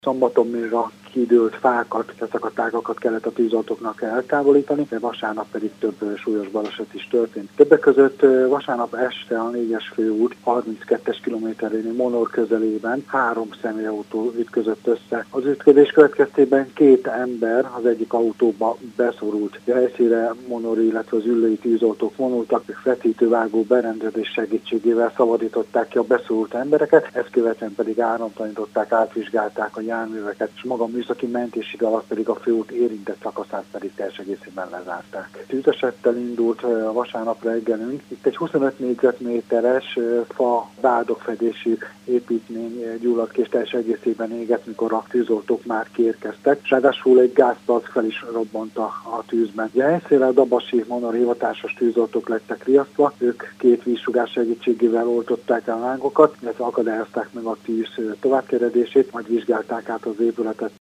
Szombaton még a kidőlt fákat, ezeket a tágakat kellett a tűzoltóknak eltávolítani, de vasárnap pedig több súlyos baleset is történt. Többek között vasárnap este a 4-es főút 32-es kilométerénél Monor közelében 3 személyautó ütközött össze. Az ütközés következtében 2 ember az egyik autóba beszorult. A helyszínre Monori, illetve az üllői tűzoltók vonultak, vetítővágó berendezés segítségével szabadították ki a beszorult embereket, ezt követően pedig áramtalanították, átvizsgálták a járműveket, és maga műszaki mentésig alatt pedig a főút érintett szakaszát pedig teljes egészében lezárták. Tűzesettel indult a vasárnap reggelünk. Itt egy 25 négyzetméteres fa bádogfedésű építmény gyulladt ki, és teljes egészében égett, mikor a tűzoltók már kiérkeztek. Ráadásul egy gázpalc fel is robbant a tűzben. A helyszínre a Dabasi Monor hivatásos tűzoltók lettek riasztva, ők 2 vízsugár segítségével oltották el a lángokat, illetve akadályozták meg a tűz továbbkeredését, majd vizsgálták át az épületet.